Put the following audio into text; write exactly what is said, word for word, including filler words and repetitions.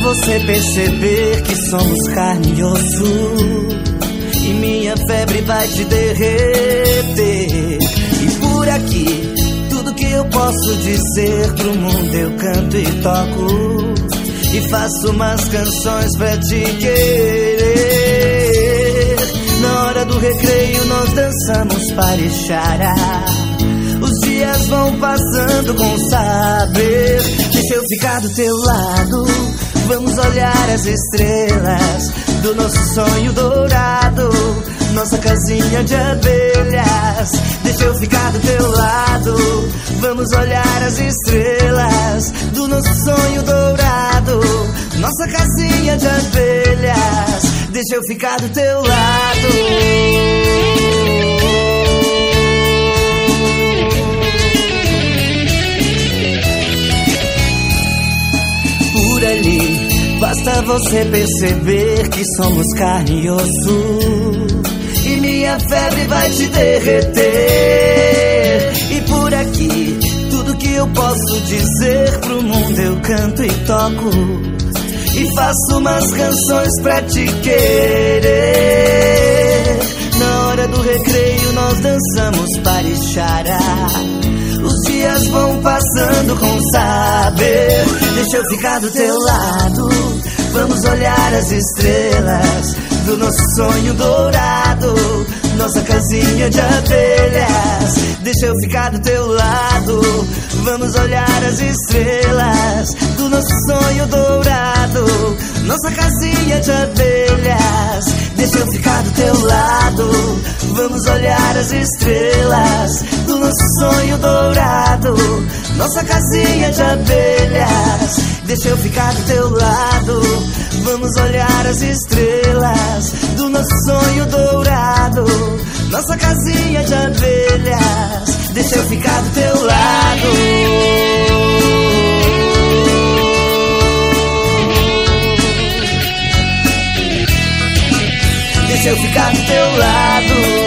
você perceber que somos carne e osso, e minha febre vai te derreter. E por aqui, tudo que eu posso dizer pro mundo eu canto e toco, e faço umas canções pra te querer. Na hora do recreio nós dançamos parixará. Os dias vão passando com saber. Deixa eu ficar do teu lado, vamos olhar as estrelas do nosso sonho dourado, nossa casinha de abelhas. Deixa eu ficar do teu lado, vamos olhar as estrelas do nosso sonho dourado, nossa casinha de abelhas. Deixa eu ficar do teu lado. Por ali, basta você perceber que somos carne e osso, e minha febre vai te derreter. E por aqui, tudo que eu posso dizer pro mundo eu canto e toco, e faço umas canções pra te querer. Na hora do recreio nós dançamos parixará. Os dias vão passando com saber. Deixa eu ficar do teu lado, vamos olhar as estrelas do nosso sonho dourado, nossa casinha de abelhas. Deixa eu ficar do teu lado, vamos olhar as estrelas do nosso sonho dourado, nossa casinha de abelhas. Deixa eu ficar do teu lado, vamos olhar as estrelas do nosso sonho dourado, nossa casinha de abelhas. Deixa eu ficar do teu lado, vamos olhar as estrelas do nosso sonho dourado, nossa casinha de abelhas. Deixa eu ficar do teu lado. Deixa eu ficar do teu lado.